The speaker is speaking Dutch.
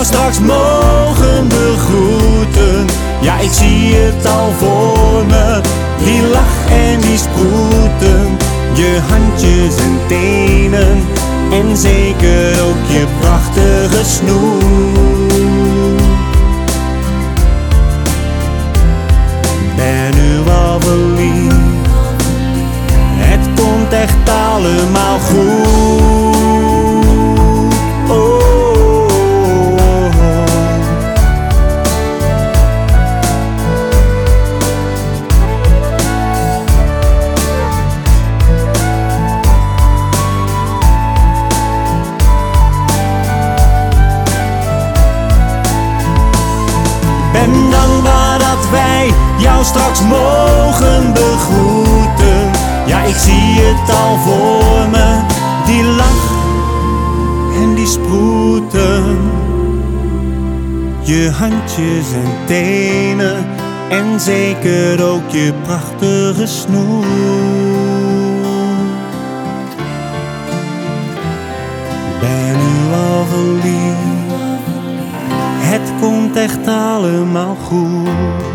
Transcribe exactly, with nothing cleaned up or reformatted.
straks mogen begroeten. Ja, ik zie het al voor me, die lach en die sproeten. Je handjes en tenen en zeker ook je prachtige snoer. Ben nu al verliefd, het komt echt allemaal goed. Ben dankbaar dat wij jou straks mogen begroeten. Ja, ik zie het al voor me, die lach en die sproeten. Je handjes en tenen en zeker ook je prachtige snoer. Ben nu al verliefd, het komt echt allemaal goed.